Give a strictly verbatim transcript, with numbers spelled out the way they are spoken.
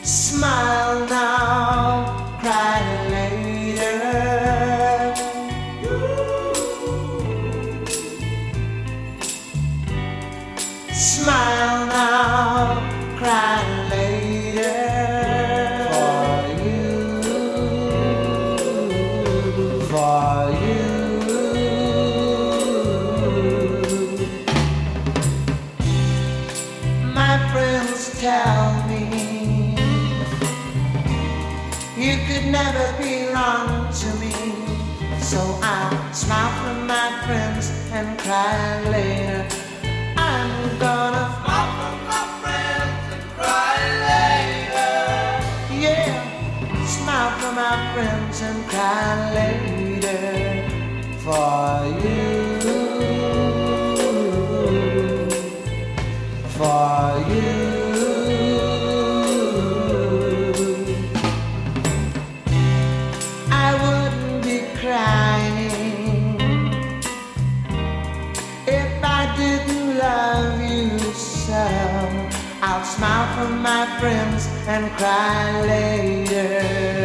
Smile now, cry later. Smile now, cry later. For you, for you. My friends tell me you could never belong to me, so I'll smile for my friends and cry later. I'm gonna smile for my friends and cry later. Yeah, smile for my friends and cry later. For you, for you. Crying if I didn't love you so. I'll smile for my friends and cry later.